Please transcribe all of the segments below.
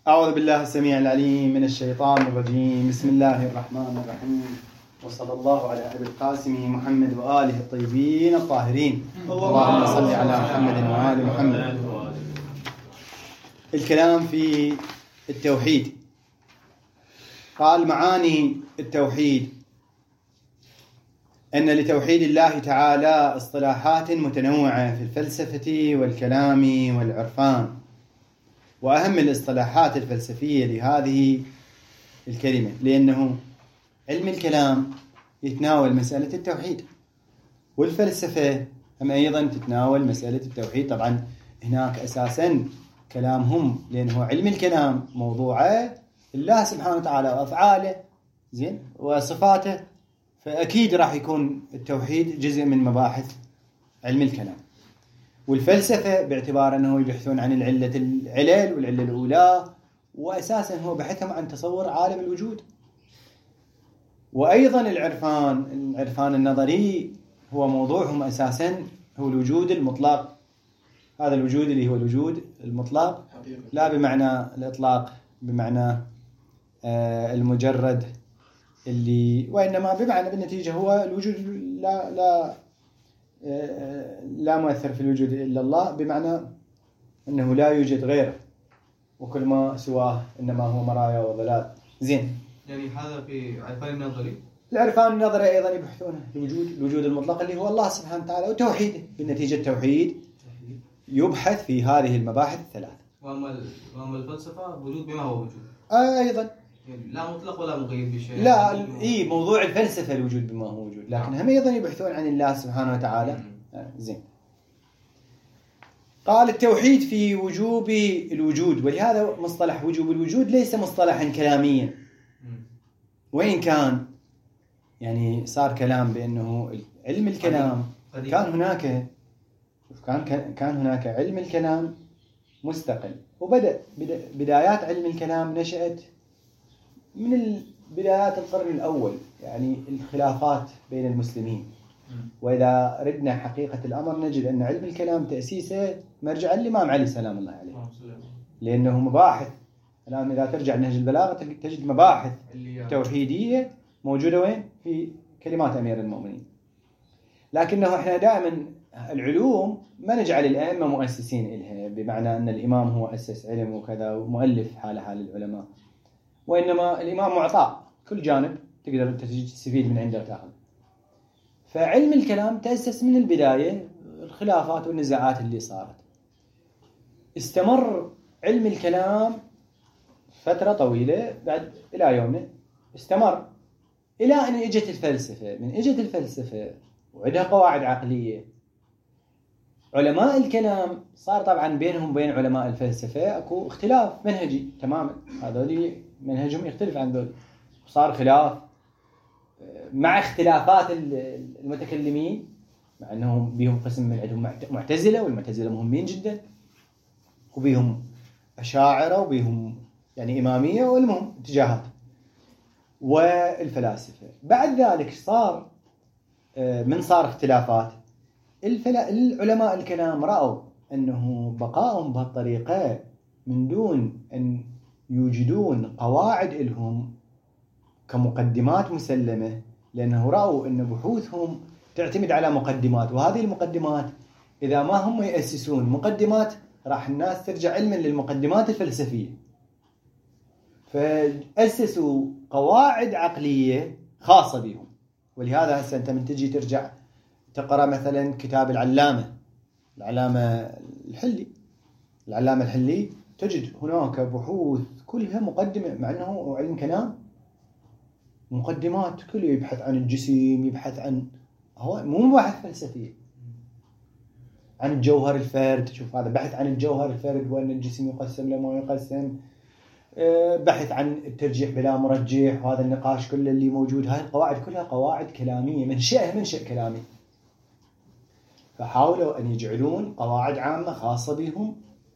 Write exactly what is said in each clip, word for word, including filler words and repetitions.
أعوذ بالله السميع العليم من الشيطان الرجيم. بسم الله الرحمن الرحيم، وصلى الله على أبي القاسم محمد وآله الطيبين الطاهرين. اللهم صل على محمد وآل محمد. الكلام في التوحيد. قال معاني التوحيد أن لتوحيد الله تعالى اصطلاحات متنوعة في الفلسفة والكلام والعرفان، وأهم الاصطلاحات الفلسفية لهذه الكلمة لأنه علم الكلام يتناول مسألة التوحيد، والفلسفة هم أيضا تتناول مسألة التوحيد. طبعا هناك أساسا كلامهم لأنه علم الكلام موضوعه الله سبحانه وتعالى وأفعاله زين وصفاته، فأكيد راح يكون التوحيد جزء من مباحث علم الكلام. والفلسفة باعتبار أنه يبحثون عن العلة العلل والعلة الأولى، وأساسا هو بحثهم عن تصور عالم الوجود. وأيضا العرفان العرفان النظري هو موضوعهم أساسا هو الوجود المطلق. هذا الوجود اللي هو الوجود المطلق لا بمعنى الإطلاق بمعنى آه المجرد اللي، وإنما بمعنى بالنتيجة هو الوجود لا لا لا مؤثر في الوجود إلا الله، بمعنى أنه لا يوجد غيره وكل ما سواه إنما هو مرايا وضلال. زين، يعني هذا في عرفان النظري. العرفان النظري أيضا يبحثون الوجود الوجود المطلق اللي هو الله سبحانه وتعالى وتوحيده. بالنتيجة التوحيد يبحث في هذه المباحث الثلاث. وأما وأما الفلسفة وجود بما هو وجود أيضا يعني لا مطلق ولا مقيد بشيء. لا إيه موضوع الفلسفة الوجود بما هو وجود، لكن هم أيضا يبحثون عن الله سبحانه وتعالى. زين، قال التوحيد في وجوب الوجود، ولهذا مصطلح وجوب الوجود ليس مصطلحا كلاميا، وإن كان يعني صار كلام بأنه علم الكلام كان هناك كان كان هناك علم الكلام مستقل، وبدأ بدايات علم الكلام نشأت من بدايات القرن الأول، يعني الخلافات بين المسلمين. وإذا ردنا حقيقة الأمر نجد أن علم الكلام تأسيسه مرجع الإمام علي سلام الله عليه، لأنه مباحث. الآن إذا ترجع نهج البلاغة تجد مباحث توحيدية موجودة وين؟ في كلمات أمير المؤمنين. لكنه إحنا دائما العلوم ما نجعل الأئمة مؤسسين إلها، بمعنى أن الإمام هو أسس علم وكذا ومؤلف حال حال العلماء، وإنما الإمام معطاء كل جانب تقدر تستفيد من عنده وتأخذ. فعلم الكلام تأسس من البداية الخلافات والنزاعات اللي صارت. استمر علم الكلام فترة طويلة بعد إلى يومنا، استمر إلى أن إجت الفلسفة. من إجت الفلسفة وعندها قواعد عقلية، علماء الكلام صار طبعا بينهم بين علماء الفلسفة أكو اختلاف منهجي تماما، هذول منهجهم يختلف عن ذول، صار خلاف مع اختلافات المتكلمين، مع أنهم بيهم قسم من عندهم معتزلة، والمعتزلة مهمين جدا، وبيهم أشاعرة وبيهم يعني إمامية، والمهم اتجاهات. والفلاسفة بعد ذلك صار من صار اختلافات العلماء الكلام رأوا أنه بقائهم بهالطريقة من دون أن يوجدون قواعد لهم كمقدمات مسلمة، لأنه رأوا أن بحوثهم تعتمد على مقدمات، وهذه المقدمات إذا ما هم يأسسون مقدمات راح الناس ترجع علما للمقدمات الفلسفية. فأسسوا قواعد عقلية خاصة بهم. ولهذا هسه أنت من تجي ترجع تقرأ مثلا كتاب العلامة العلامة الحلي العلامة الحلي تجد هناك بحوث كلها مقدمة، مع أنه علم كلام مقدمات كله يبحث عن الجسم، يبحث عن هو مو مباحث فلسفية عن الجوهر الفرد. شوف هذا بحث عن الجوهر الفرد وأن الجسم يقسم لما يقسم، بحث عن الترجيح بلا مرجح، وهذا النقاش كله اللي موجود. هاي القواعد كلها قواعد كلامية منشأها منشأ كلامي، فحاولوا أن يجعلون قواعد عامة خاصة بهم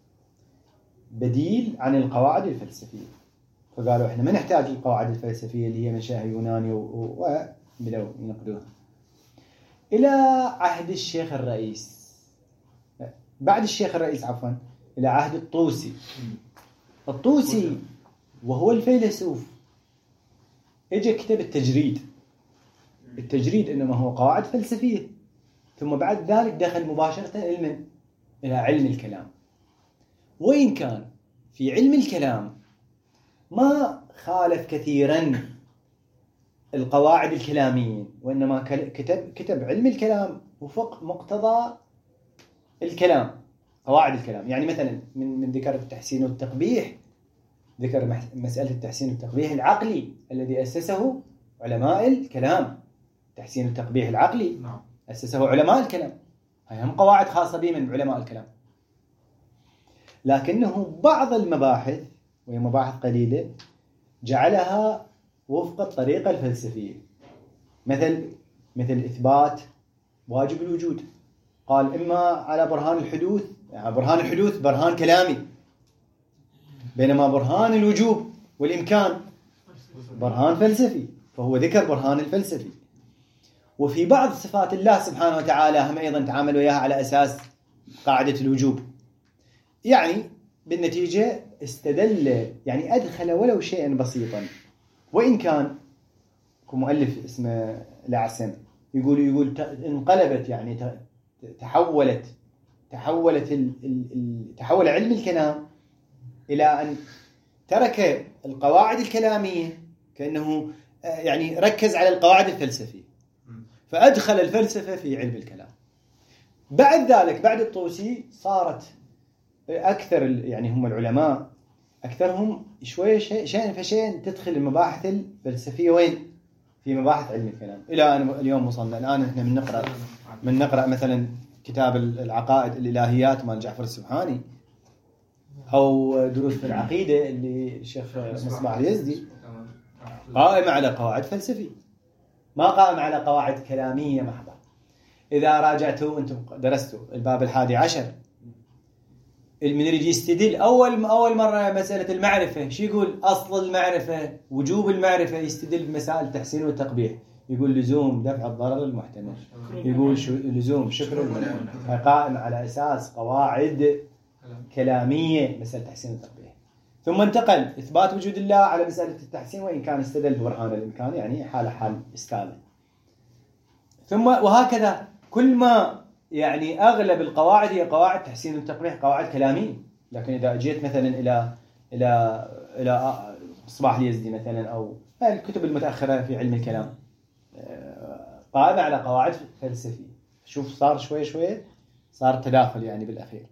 بديل عن القواعد الفلسفية. فقالوا إحنا ما نحتاج القواعد الفلسفية اللي هي منشأها يوناني وبدأوا ينقدوها إلى عهد الشيخ الرئيس بعد الشيخ الرئيس عفوا إلى عهد الطوسي. الطوسي وهو الفيلسوف اجى كتب التجريد. التجريد انما هو قواعد فلسفيه، ثم بعد ذلك دخل مباشره علما الى علم الكلام. وإن كان في علم الكلام ما خالف كثيرا القواعد الكلامية، وإنما كتب كتب علم الكلام وفق مقتضى الكلام، قواعد الكلام. يعني مثلا من من ذكر التحسين والتقبيح، ذكر مسألة التحسين والتقبيح العقلي الذي أسسه علماء الكلام. تحسين التقبيح العقلي أسسه علماء الكلام، هاي هم قواعد خاصة به من علماء الكلام. لكنه بعض المباحث، وهي مباحث قليلة، جعلها وفق الطريقة الفلسفية، مثل مثل إثبات واجب الوجود. قال إما على برهان الحدوث، يعني برهان الحدوث برهان كلامي، بينما برهان الوجوب والإمكان برهان فلسفي، فهو ذكر برهان الفلسفي. وفي بعض صفات الله سبحانه وتعالى هم أيضا تعاملوا وياها على أساس قاعدة الوجوب. يعني بالنتيجة استدل، يعني أدخل ولو شيئا بسيطا، وإن كان كمؤلف اسمه العسم يقول يقول انقلبت، يعني تحولت تحولت ال ال تحول علم الكلام إلى أن ترك القواعد الكلامية، كأنه يعني ركز على القواعد الفلسفية، فأدخل الفلسفة في علم الكلام. بعد ذلك بعد الطوسي صارت أكثر يعني هم العلماء أكثرهم شوية شيء شيء فشيء تدخل المباحث الفلسفية وين؟ في مباحث علم الكلام. إلى أن اليوم وصلنا الآن إحنا من نقرأ من نقرأ مثلا كتاب العقائد الإلهيات مال جعفر السبحاني، أو دروس في العقيدة اللي الشيخ مصباح اليزدي، قائم على قواعد فلسفية، ما قائم على قواعد كلامية محضة. إذا راجعتوا أنتم درستوا الباب الحادي عشر، من يريد يستدل أول أول مرة مسألة المعرفة، شو يقول؟ أصل المعرفة وجوب المعرفة، يستدل بمسائل التحسين والتقبيح، يقول لزوم دفع الضرر المحتمل، يقول شو لزوم شكر المنعم، قائم على أساس قواعد كلامية مسألة التحسين والتقبيح. ثم انتقل إثبات وجود الله على مسألة التحسين، وإن كان استدل ببرهان الإمكان، يعني حال حال استاذ. ثم وهكذا كل ما يعني أغلب القواعد هي قواعد تحسين والتقبيح، قواعد كلامية. لكن إذا جيت مثلا إلى إلى إلى مصباح اليزدي مثلا، أو الكتب المتأخرة في علم الكلام، قائمة على قواعد فلسفية. شوف صار شوي شوي صار تداخل يعني بالأخير،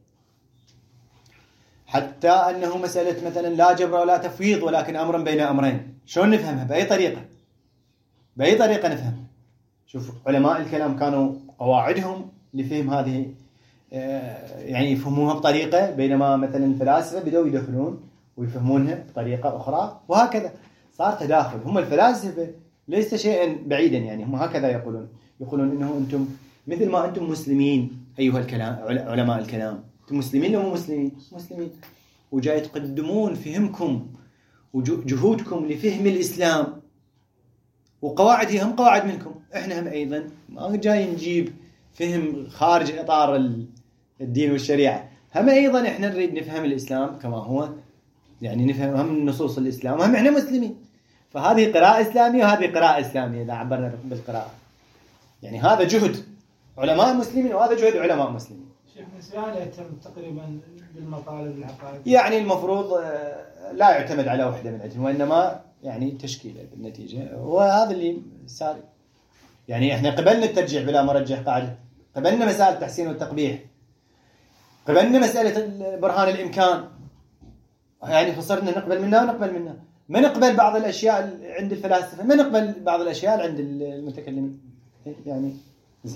حتى أنه مسألة مثلا لا جبر ولا تفويض ولكن أمر بين أمرين، شلون نفهمها؟ بأي طريقة بأي طريقة نفهم؟ شوف علماء الكلام كانوا قواعدهم لفهم هذه يعني يفهموها بطريقة، بينما مثلا الفلاسفة بدأوا يدخلون ويفهمونها بطريقة أخرى، وهكذا صار تداخل. هم الفلاسفة ليس شيئا بعيدا، يعني هم هكذا يقولون يقولون إنه أنتم مثل ما أنتم مسلمين أيها الكلام علماء الكلام، أنتم مسلمين لو مسلمين مسلمين، وجاي تقدمون فهمكم وجهودكم لفهم الإسلام، وقواعدي هم قواعد منكم، إحنا هم أيضا ما جاي نجيب فهم خارج إطار الدين والشريعة، هم أيضا إحنا نريد نفهم الإسلام كما هو، يعني نفهم هم نصوص الإسلام، هم إحنا مسلمين. فهذه قراءة إسلامية وهذه قراءة إسلامية إذا عبرنا بالقراءة، يعني هذا جهد علماء مسلمين وهذا جهد علماء مسلمين. شيخ نسيان يتم تقريبا بالمطالب العقائد، يعني المفروض لا يعتمد على وحدة من أجل، وإنما يعني تشكيله بالنتيجة، وهذا اللي صار. يعني إحنا قبلنا الترجيح بلا مرجح قاعدة، قبلنا مسألة التحسين والتقبيح، قبلنا مسألة برهان الإمكان، يعني فصرنا نقبل منها ونقبل منها، ما نقبل بعض الأشياء عند الفلاسفة، ما نقبل بعض الأشياء عند المتكلمين. يعني زين.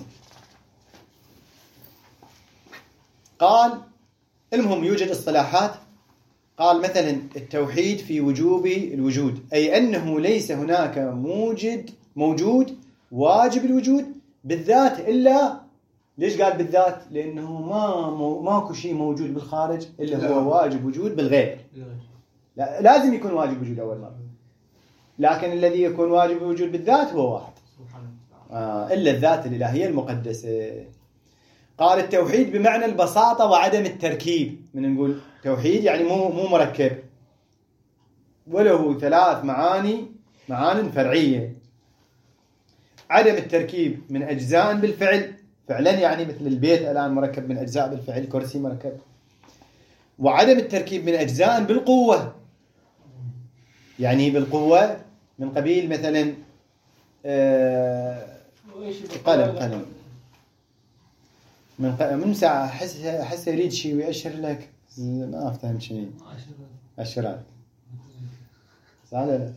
قال المهم يوجد اصطلاحات، قال مثلا التوحيد في وجوب الوجود، أي أنه ليس هناك موجد موجود واجب الوجود بالذات إلا، ليش قال بالذات؟ لأنه ما مو ماكو شيء موجود بالخارج إلا هو واجب وجود بالغير. لا لازم يكون واجب وجود أول مرة، لكن الذي يكون واجب وجود بالذات هو واحد آه إلا الذات الإلهية المقدسة. قال التوحيد بمعنى البساطة وعدم التركيب. من نقول توحيد يعني مو مو مركب، وله ثلاث معاني معان فرعية: عدم التركيب من أجزاء بالفعل، فعلا يعني مثل البيت الآن مركب من أجزاء بالفعل، كرسي مركب. وعدم التركيب من أجزاء بالقوة، يعني بالقوة من قبيل مثلا آه قلم قلم من قلم من ساعة حس حس يريد شيء ويأشر لك ما أفهم شيء أشرات صح لا.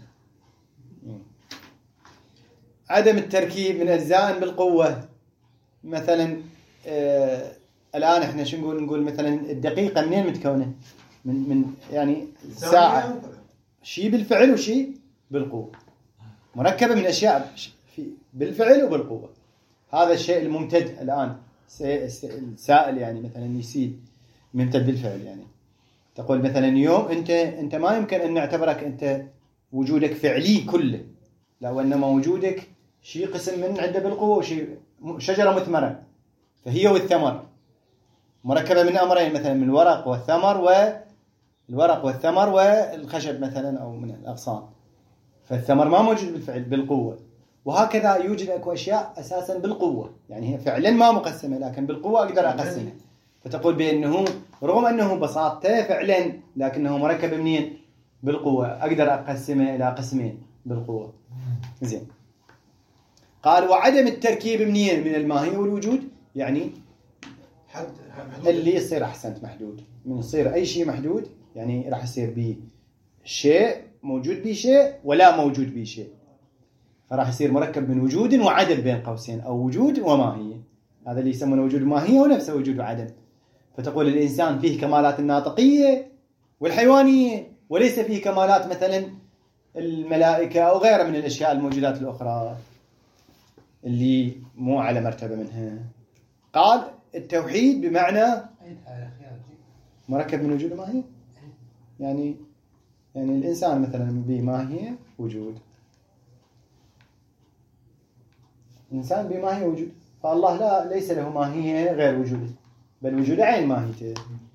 عدم التركيب من أجزاء بالقوة، مثلا آه الآن إحنا شو نقول نقول مثلا الدقيقة منين متكونة؟ من من يعني ساعة، شيء بالفعل وشيء بالقوة، مركبة من أشياء في بالفعل وبالقوة. هذا الشيء الممتد الآن السائل يعني مثلا يسيل ممتد بالفعل، يعني تقول مثلا يوم أنت أنت ما يمكن أن نعتبرك أنت وجودك فعلي كله، لا، وإنما وجودك شيء قسم من عنده بالقوة وشيء شجرة مثمرة، فهي والثمر مركبة من أمرين، مثلا من الورق والثمر والورق والثمر والخشب مثلا أو من الأغصان، فالثمر ما موجود بالفعل بالقوة. وهكذا يوجد أكو أشياء أساسا بالقوة، يعني هي فعلا ما مقسمة لكن بالقوة أقدر أقسمها، فتقول بأنه رغم أنه بساطته فعلا لكنه مركب منين؟ بالقوة، أقدر أقسمه إلى قسمين بالقوة. زين، قال وعدم التركيب منين؟ من الماهية والوجود، يعني حد اللي يصير أحسنت محدود، من يصير أي شيء محدود يعني راح يصير به شيء موجود به شيء ولا موجود به شيء، فراح يصير مركب من وجود وعدم بين قوسين، أو وجود وماهية، هذا اللي يسمونه وجود وماهية ونفسه وجود وعدم. فتقول الإنسان فيه كمالات الناطقية والحيوانية، وليس فيه كمالات مثلا الملائكة أو غيرها من الأشياء الموجودات الأخرى اللي مو على مرتبة منها. قال التوحيد بمعنى مركب من وجود وماهية، يعني يعني الإنسان مثلا بماهية وجود، الإنسان بماهية وجود، فالله لا ليس له ماهية غير وجوده، بل وجوده عين ماهيته.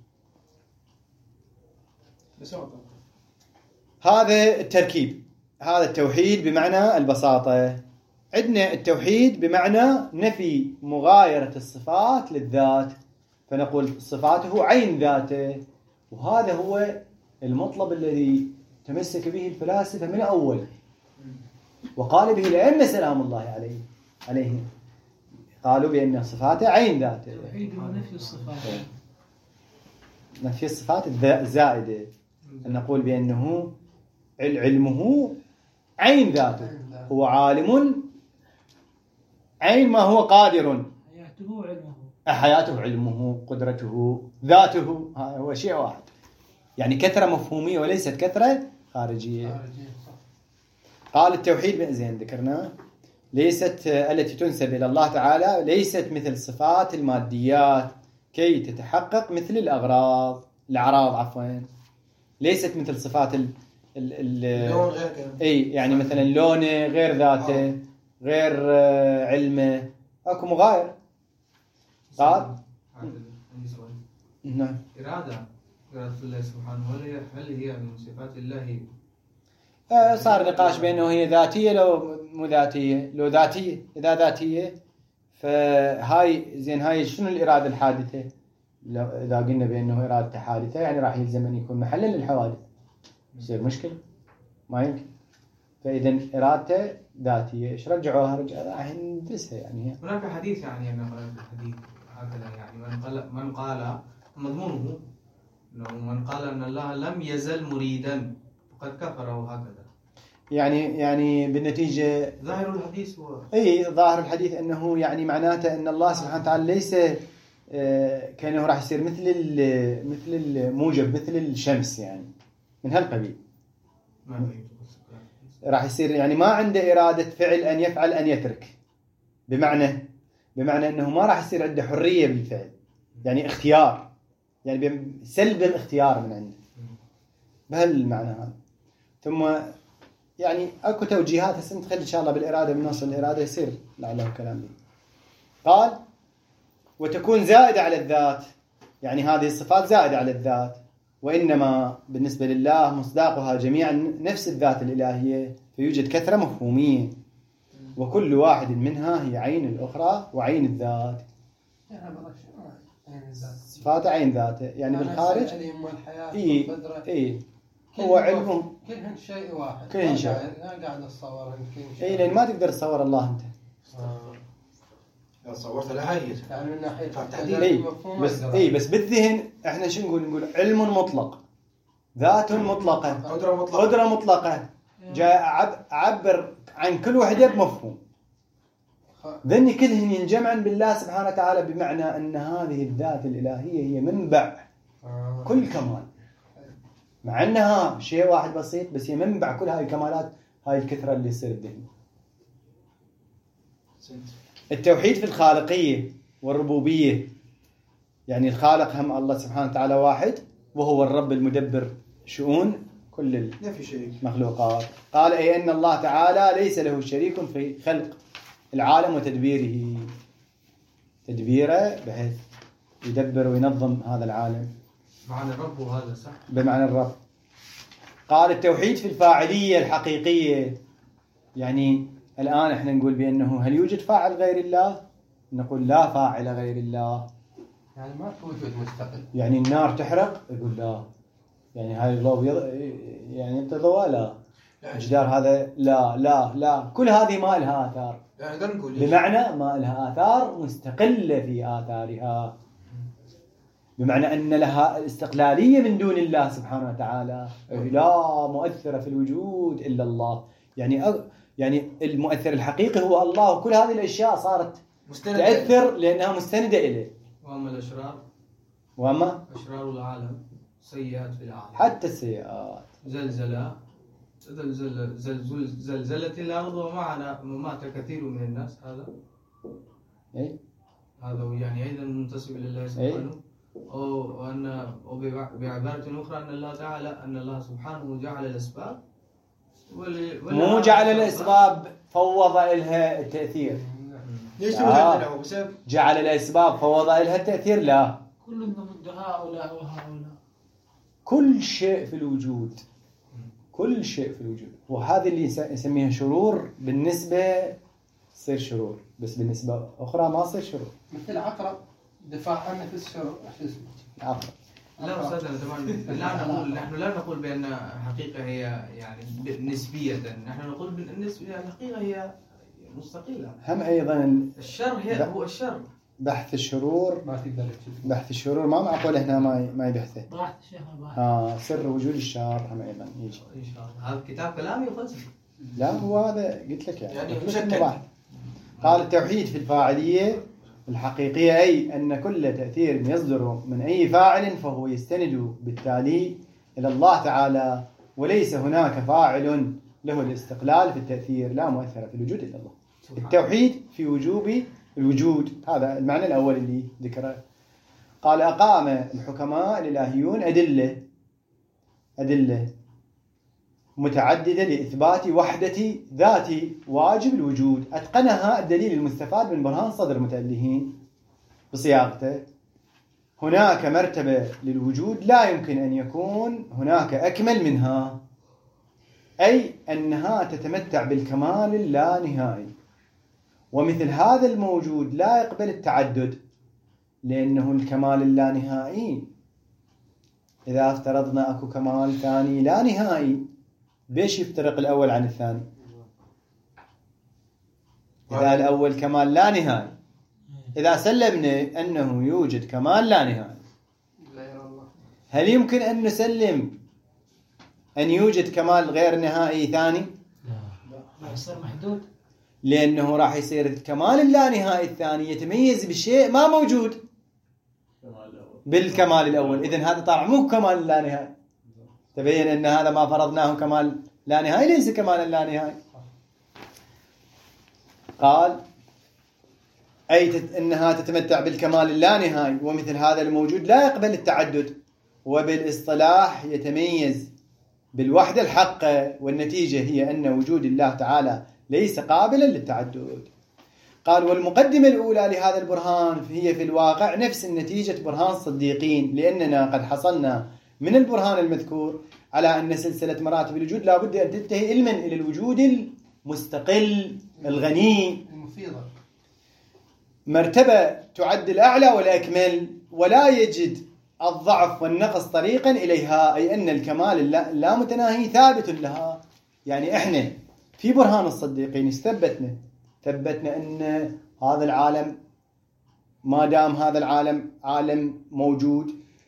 هذا التركيب، هذا التوحيد بمعنى البساطة. عندنا التوحيد بمعنى نفي مغايرة الصفات للذات، فنقول صفاته عين ذاته، وهذا هو المطلب الذي تمسك به الفلاسفة من أول، وقال به الأئمة سلام الله عليه عليهم، قالوا بأن صفاته عين ذاته. التوحيد هو نفي الصفات، نفي الصفات الزائدة، أن نقول بأنه علمه عين ذاته، هو عالم عين ما هو قادر، حياته علمه حياته علمه قدرته ذاته، هذا هو شيء واحد، يعني كثرة مفهومية وليست كثرة خارجية. قال التوحيد زين ذكرنا ليست التي تنسب إلى الله تعالى ليست مثل صفات الماديات كي تتحقق مثل الأغراض الأعراض عفوا، ليست مثل صفات ال ال ال أي يعني مثلا لونه غير ذاته غير علمه، أكو مغاير. قال عندي سؤال. نعم. إرادة إرادة الله سبحانه هل هي من صفات الله؟ آه صار نقاش بأنه هي ذاتية لو مو ذاتية. لو ذاتية، إذا ذاتية فهاي زين، هاي شنو الإرادة الحادثة؟ إذا قلنا بأنه إرادة حادثة يعني راح يلزم أن يكون محلا للحوادث، يصير مشكلة ما يمكن. فإذا إرادته ذاتية، إيش رجعوها؟ رجعوها راح ندرسها يعني. هناك حديث يعني أنا قرأت الحديث هكذا يعني من قال من قال مضمونه إنه من قال أن الله لم يزل مريدا فقد كفر وهكذا. يعني يعني بالنتيجة ظاهر الحديث هو أي ظاهر الحديث أنه يعني معناته أن الله سبحانه وتعالى ليس آه كأنه راح يصير مثل مثل الموجب مثل الشمس، يعني من هالقبيل راح يصير، يعني ما عنده إرادة فعل أن يفعل أن يترك، بمعنى بمعنى أنه ما راح يصير عنده حرية بالفعل، يعني اختيار، يعني سلب الاختيار من عنده بهالمعنى هذا. ثم يعني أكو توجيهات هسه ندخل إن شاء الله بالإرادة، من نوصل الإرادة يصير لعله كلام لي. قال وتكون زائدة على الذات، يعني هذه الصفات زائدة على الذات، وإنما بالنسبة لله مصداقها جميعا نفس الذات الإلهية، فيوجد كثرة مفهومية، وكل واحد منها هي عين الأخرى وعين الذات. صفات عين ذاته، يعني بالخارج إيه إيه هو علمهم كلهن شيء واحد، كلهن شيء. أنا قاعد أتصور إيه لأن ما تقدر تصور الله أنت. لو صورت الآية يعني من ناحية التحديد. إيه بس إيه بس بالذهن إحنا شو نقول؟ نقول علم مطلق، ذات مطلقة، قدرة مطلقة، قدرة مطلقة، جاء أعبر عن كل وحدة بمفهوم. ذني كلهن ينجمعن بالله سبحانه وتعالى، بمعنى أن هذه الذات الإلهية هي منبع كل كمال، مع أنها شيء واحد بسيط بس هي منبع كل هاي الكمالات، هاي الكثرة اللي يصير الذهن. التوحيد في الخالقية والربوبية، يعني الخالق هم الله سبحانه وتعالى واحد، وهو الرب المدبر شؤون كل المخلوقات. قال أي أن الله تعالى ليس له شريك في خلق العالم وتدبيره، تدبيره بحيث يدبر وينظم هذا العالم، معنى الرب وهذا صح بمعنى الرب. قال التوحيد في الفاعلية الحقيقية، يعني الآن احنا نقول بأنه هل يوجد فاعل غير الله؟ نقول لا فاعل غير الله. يعني ما في وجود مستقل. يعني النار تحرق يقول لا، يعني هاي الضوء يض... يعني انت ضوء لا، الجدار هذا لا لا لا، كل هذه ما لها آثار، يعني نقول بمعنى ما لها آثار مستقلة في آثارها، بمعنى أن لها استقلالية من دون الله سبحانه وتعالى، لا مؤثر في الوجود إلا الله. يعني أ... يعني المؤثر الحقيقي هو الله، وكل هذه الأشياء صارت تأثر لأنها مستندة إليه. وأما الأشرار وأما أشرار العالم سيئات في العالم، حتى السيئات زلزلة زلزل زلزل زلزلت الأرض ومعنا ومات كثير من الناس، هذا إيه؟ هذا يعني أيضا منتسب إلى الله سبحانه. أو وأن بعبارة أخرى أن الله تعالى أن الله سبحانه جعل الأسباب، مو جعل الأسباب فوض إلها التأثير. ليش آه. جعل الأسباب فوض إلها التأثير؟ لا، كل ضد هؤلاء وهؤلاء، كل شيء في الوجود، كل شيء في الوجود، وهذا اللي يسميها شرور بالنسبة تصير شرور، بس بالنسبة أخرى ما تصير شرور. مثل عقرب دفاع عن نفس الشرور. عقرب لا أستاذنا طبعا لا نقول، نحن لا نقول بأن حقيقة هي يعني نسبية، نحن نقول بالنسبة الحقيقة هي مستقلة. هم أيضا الشر هي هو الشر. بحث الشرور ما تقدر بحث الشرور ما معقول هنا ما ما يبحثه. بحث الشيخ بحث. آه سر وجود الشر هم أيضا يجي. إن شاء الله هذا كتاب كلامي وفلسفي. لا هو هذا قلت لك يعني. يعني مشكل. قال التوحيد في الفاعلية الحقيقية أي أن كل تأثير يصدر من أي فاعل فهو يستند بالتالي إلى الله تعالى، وليس هناك فاعل له الاستقلال في التأثير، لا مؤثر في الوجود إلا الله. التوحيد في وجوب الوجود، هذا المعنى الأول اللي ذكره. قال أقام الحكماء الإلهيون أدلة أدلة متعددة لإثبات وحدة ذات واجب الوجود، أتقنها الدليل المستفاد من برهان صدر متألهين بصياغته. هناك مرتبة للوجود لا يمكن أن يكون هناك أكمل منها، أي أنها تتمتع بالكمال اللانهائي، ومثل هذا الموجود لا يقبل التعدد، لأنه الكمال اللانهائي. إذا افترضنا أكو كمال ثاني لا نهائي، بيش يفترق الأول عن الثاني؟ إذا الأول كمال لا نهائي، إذا سلمنا أنه يوجد كمال لا نهائي، هل يمكن أن نسلم أن يوجد كمال غير نهائي ثاني؟ لا، يصير محدود، لأنه راح يصير الكمال اللانهائي الثاني يتميز بشيء ما موجود بالكمال الأول. إذن هذا طبعا مو كمال لا نهائي، تبين أن هذا ما فرضناه كمال لا نهائي ليس كمال لا نهائي. قال أي تت... أنها تتمتع بالكمال اللانهائي، ومثل هذا الموجود لا يقبل التعدد، وبالاصطلاح يتميز بالوحدة الحقة، والنتيجة هي أن وجود الله تعالى ليس قابلا للتعدد. قال والمقدمة الأولى لهذا البرهان هي في الواقع نفس النتيجة برهان الصديقين، لأننا قد حصلنا من البرهان المذكور على أن سلسلة مراتب الوجود لا بد أن تنتهي علما إلى الوجود المستقل الغني المفيضة، مرتبة تعد الأعلى والأكمل، ولا يجد الضعف والنقص طريقا إليها، أي أن الكمال اللامتناهي ثابت لها. يعني إحنا في برهان الصديقين استثبتنا ثبتنا أن هذا العالم ما دام هذا العالم عالم موجود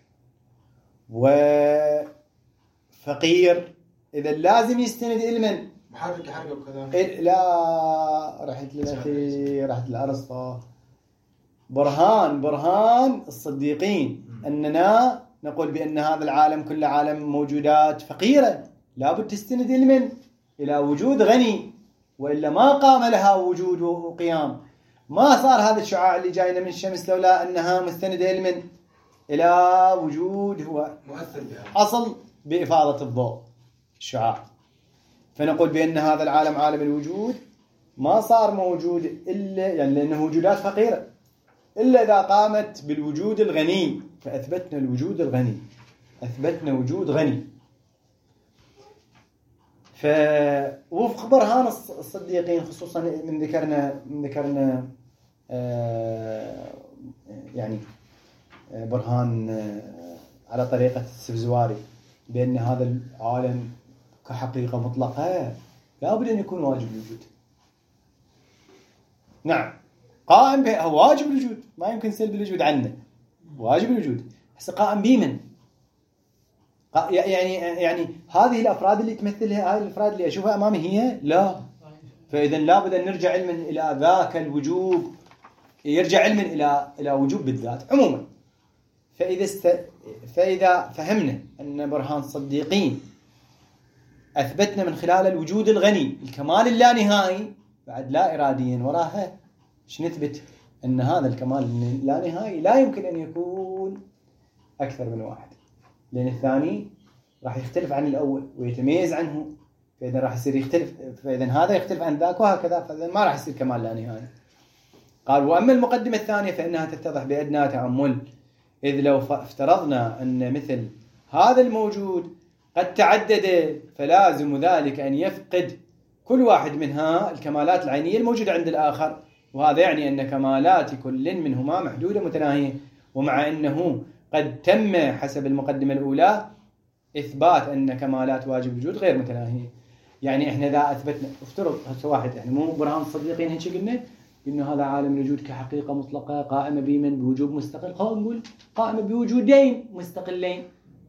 وفقير إذا لازم يستند علما محرك حركة وكذا. لا رحت للأخير رحت للأرسطو. برهان برهان الصديقين أننا نقول بأن هذا العالم كله عالم موجودات فقيرة لابد تستند علما إلى وجود غني، وإلا ما قام لها وجود وقيام. ما صار هذا الشعاع اللي جاينا من الشمس لولا أنها مستندة علما إلى وجود هو مؤثر بها أصل بإفاضة الضوء الشعاع. فنقول بأن هذا العالم عالم الوجود ما صار موجود إلا يعني لأنه وجودات فقيرة إلا إذا قامت بالوجود الغني، فأثبتنا الوجود الغني، أثبتنا وجود غني. فوفق برهان الصديقين خصوصا من ذكرنا من ذكرنا آه يعني برهان آه على طريقة السفزواري بأن هذا العالم كحقيقة مطلقة لا بد أن يكون واجب الوجود. نعم قائم به هو واجب الوجود، ما يمكن سلب الوجود عنه، واجب الوجود. بس قائم بمن؟ يعني يعني هذه الأفراد اللي تمثلها، هذه الأفراد اللي أشوفها أمامي هي لا. فإذا لابد أن نرجع علما إلى ذاك الوجوب، يرجع علما إلى إلى وجوب بالذات عموما. فإذا است... فإذا فهمنا أن برهان الصديقين أثبتنا من خلال الوجود الغني الكمال اللانهائي بعد لا إراديا وراها، ايش نثبت؟ أن هذا الكمال اللانهائي لا يمكن أن يكون أكثر من واحد، لأن الثاني راح يختلف عن الأول ويتميز عنه، فإذا راح يصير يختلف، فإذا هذا يختلف عن ذاك وهكذا، فإذا ما راح يصير كمال لا نهائي. قال وأما المقدمة الثانية فإنها تتضح بأدنى تأمل، إذ لو افترضنا أن مثل هذا الموجود قد تعدد فلازم ذلك أن يفقد كل واحد منها الكمالات العينية الموجودة عند الآخر، وهذا يعني أن كمالات كل منهما محدودة متناهية، ومع أنه قد تم حسب المقدمة الأولى إثبات أن كمالات واجب الوجود غير متناهية. يعني إحنا إذا أثبتنا افترض هسه واحد إحنا مو برهان الصديقين هيك قلنا إنه هذا عالم الوجود كحقيقة مطلقة قائمة بمن بوجود مستقل، خلينا نقول قائمة بوجودين مستقلين،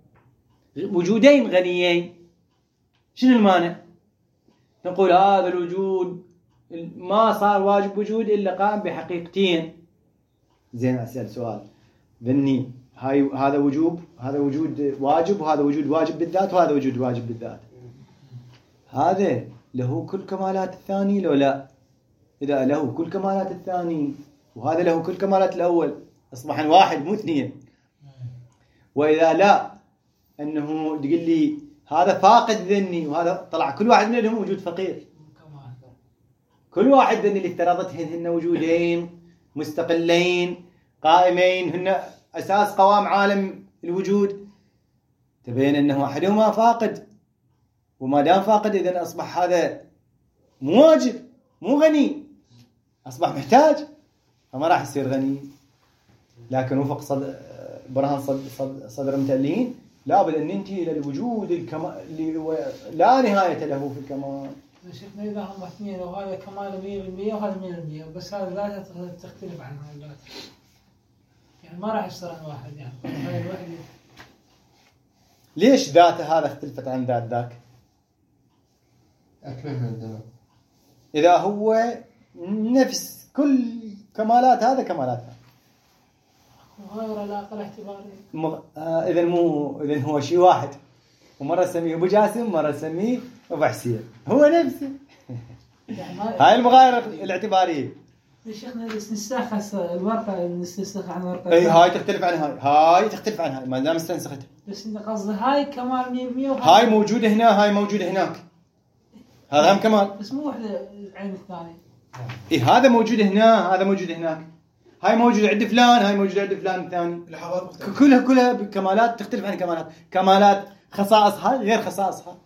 وجودين غنيين. شنو المانع؟ نقول هذا الوجود ما صار واجب وجود إلا قائم بحقيقتين. زين أسأل سؤال ذني، هاي هذا وجوب، هذا وجود واجب، وهذا وجود واجب بالذات، وهذا وجود واجب بالذات. هذا له كل كمالات الثاني لو لا؟ إذا له كل كمالات الثاني وهذا له كل كمالات الأول أصبح واحد مو اثنين. وإذا لا أنه تقول لي هذا فاقد ذني وهذا طلع كل واحد منهم وجود فقير، كل واحد ذني اللي افترضته هن وجودين مستقلين قائمين هن أساس قوام عالم الوجود، تبين أنه أحدهما فاقد، وما دام فاقد إذن أصبح هذا مو واجب مو غني، أصبح محتاج، فما راح يصير غني. لكن وفق صد... برهان صد... صد... صدر المتألين لابد أن ننتهي إلى الوجود الكمال اللي هو لا نهاية له في الكمال. شفنا إذا هم اثنين وهذا كمال مية بالمية وهذا مية بالمية، بس هذا لا تختلف عن هذا، يعني ما راح يصير عن واحد، يعني هذا الواحد. ليش ذاته هذا اختلفت عن ذات ذاك؟ أكمل من الدماغ. إذا هو نفس كل كمالات هذا كمالات هذا. غير العلاقة الاعتبارية. مغ... آه إذا مو إذا هو شيء واحد، ومرة سميه أبو جاسم مرة سميه أبو حسين، هو نفسه. يعني هاي المغايرة الاعتبارية. شيخنا نستخلص الورقة نستخلص عن ورقة. أي هاي تختلف عن هاي، هاي تختلف عن هاي ما دام استنسختها. بس أنت قصدي هاي كمال مية بالمية. هاي موجودة هنا هاي موجودة هناك. هذا هم كمال. بس مو واحدة عين الثانية. إيه هذا موجود هنا هذا موجود هناك. هاي موجودة عند فلان، هاي موجودة عند فلان الثاني. لحظات مختلفة. كلها كلها بكمالات تختلف عن كمالات، كمالات خصائصها غير خصائصها.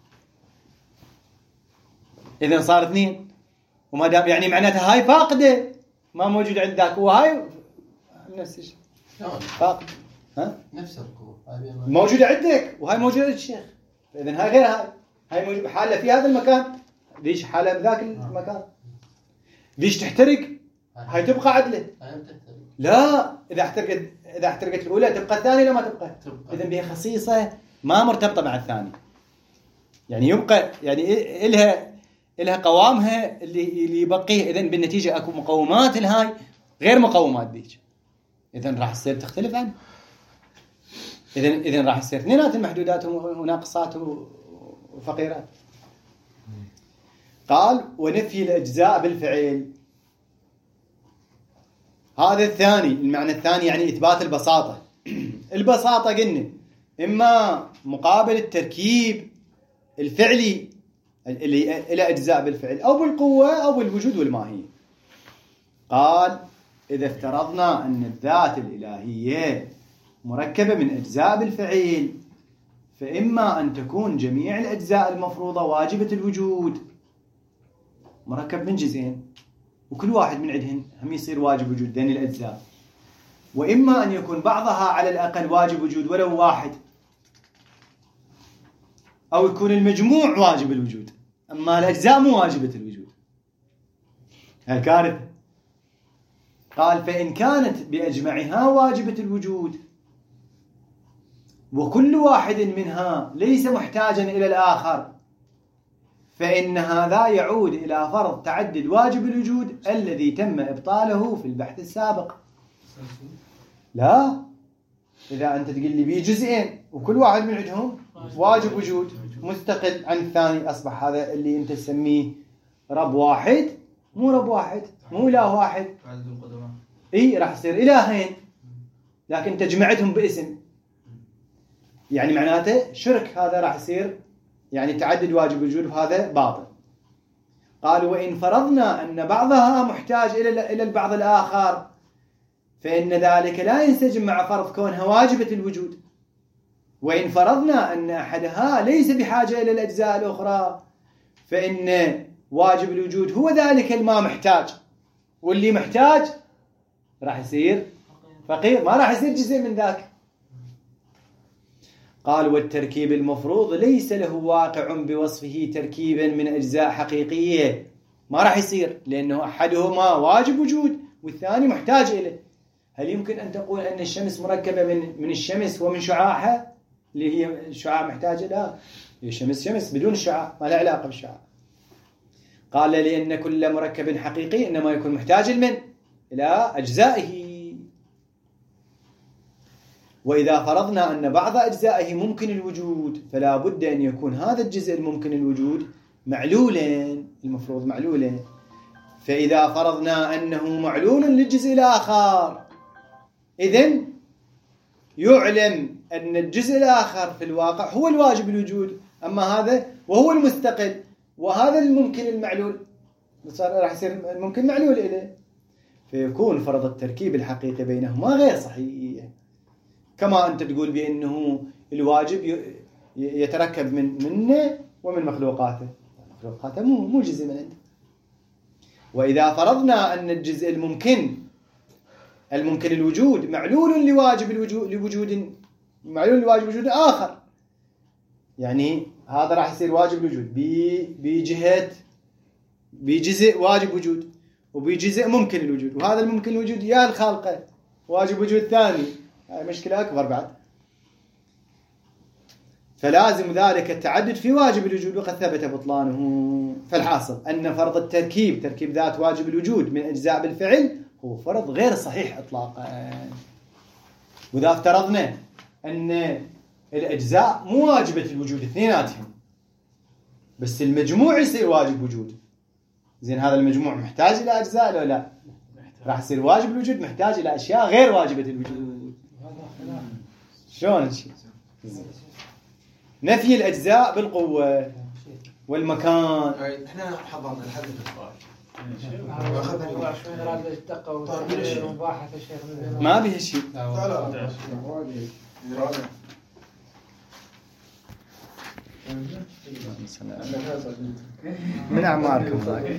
إذا صار اثنين، وما دام يعني معناتها هاي فاقدة ما موجود عند ذاك، وهاي نفس الشيء فاقد. ها؟ نفس القوة موجودة عندك وهاي موجودة عند الشيخ، إذن هاي غير هاي. هاي موجودة حالة في هذا المكان، ليش حالة بذاك المكان؟ ليش تحترق؟ هاي تبقى عدلة. لا، إذا احترقت إذا احترقت الأولى تبقى الثانية لا ما تبقى. إذن بها خصيصة ما مرتبطة مع الثانية. يعني يبقى يعني إلها إلها قوامها اللي اللي يبقيه. إذن بالنتيجة أكو مقومات الهاي غير مقومات ديك. إذن راح تصير تختلف عنه. إذن إذن راح يصير اثنينات المحدودات وناقصات وفقيرات. قال ونفي الأجزاء بالفعل. هذا الثاني، المعنى الثاني يعني إثبات البساطة. البساطة قلنا إما مقابل التركيب الفعلي اللي إلى أجزاء بالفعل، أو بالقوة أو بالوجود والماهية. قال إذا افترضنا أن الذات الإلهية مركبة من أجزاء بالفعل، فإما أن تكون جميع الأجزاء المفروضة واجبة الوجود، مركب من جزئين وكل واحد من عندهن هم يصير واجب وجود ذين الأجزاء، وإما أن يكون بعضها على الأقل واجب وجود ولو واحد، أو يكون المجموع واجب الوجود أما الأجزاء مو واجبة الوجود. هالكارثة. قال فإن كانت بأجمعها واجبة الوجود وكل واحد منها ليس محتاجا إلى الآخر، فإن هذا يعود إلى فرض تعدد واجب الوجود الذي تم إبطاله في البحث السابق. لا، إذا أنت تقول لي بيه جزئين وكل واحد من عندهم واجب وجود مستقل عن الثاني، أصبح هذا اللي أنت تسميه رب واحد مو رب واحد، مو إله واحد. إيه راح يصير إلهين لكن تجمعتهم باسم، يعني معناته شرك. هذا راح يصير يعني تعدد واجب وجود، وهذا باطل. قال وإن فرضنا أن بعضها محتاج إلى إلى البعض الآخر، فإن ذلك لا ينسجم مع فرض كونها واجبة الوجود. وإن فرضنا أن أحدها ليس بحاجة إلى الأجزاء الأخرى، فإن واجب الوجود هو ذلك الما محتاج، واللي محتاج راح يصير فقير، ما راح يصير جزء من ذاك. قال والتركيب المفروض ليس له واقع بوصفه تركيبا من أجزاء حقيقية، ما راح يصير لأنه أحدهما واجب وجود والثاني محتاج إليه. هل يمكن أن تقول أن الشمس مركبة من من الشمس ومن شعاعها اللي هي الشعاع محتاجة لها؟ الشمس شمس بدون الشعاع، ما لها علاقة بالشعاع. قال لأن كل مركب حقيقي إنما يكون محتاج من إلى أجزائه. وإذا فرضنا أن بعض أجزائه ممكن الوجود، فلا بد أن يكون هذا الجزء الممكن الوجود معلولا، المفروض معلولا. فإذا فرضنا أنه معلول للجزء الآخر، إذن يعلم أن الجزء الآخر في الواقع هو الواجب الوجود، أما هذا وهو المستقل، وهذا الممكن المعلول راح يصير الممكن معلول إليه، فيكون فرض التركيب الحقيقي بينهما غير صحيح. كما أنت تقول بأنه الواجب يتركب من منه ومن مخلوقاته، مخلوقاته مو مو جزء من عنده. وإذا فرضنا أن الجزء الممكن الممكن الوجود معلول لواجب الوجود لوجود معلول لواجب وجود آخر، يعني هذا راح يصير واجب الوجود بجهة بجزء واجب وجود وبجزء ممكن الوجود، وهذا الممكن الوجود يا الخالقة واجب وجود ثاني، هاي مشكلة أكبر بعد. فلازم ذلك التعدد في واجب الوجود وقد ثبت بطلانه. فالحاصل أن فرض التركيب تركيب ذات واجب الوجود من أجزاء بالفعل هو فرض غير صحيح إطلاقا. وإذا افترضنا أن الأجزاء مو واجبة الوجود اثنيناتهم، بس المجموع يصير واجب وجود، زين هذا المجموع محتاج إلى أجزاء لو لا؟ راح يصير واجب الوجود محتاج إلى أشياء غير واجبة الوجود. شلون الشيء؟ نفي الأجزاء بالقوة والمكان. احنا حضرنا الحد الإخباري واخذنا الموضوع شوي راد الدقة والتحرير ومباحث الشيخ ما به شيء. لا لا إرادة. من أعماركم ذاك؟